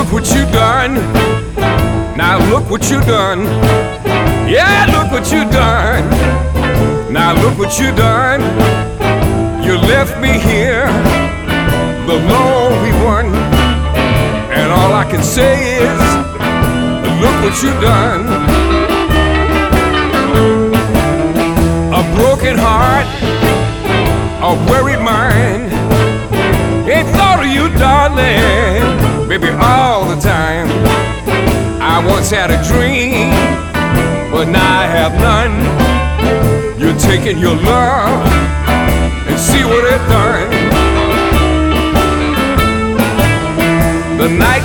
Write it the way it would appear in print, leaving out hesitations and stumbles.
Look what you done. Now look what you done. Yeah, look what you done. Now look what you done. You left me here, the lonely one. And all I can say is, look what you done. A broken heart, a worried mind. Ain't thought of you, darling, baby, all the time. I once had a dream, but now I have none. You're taking your love and see what it done. The night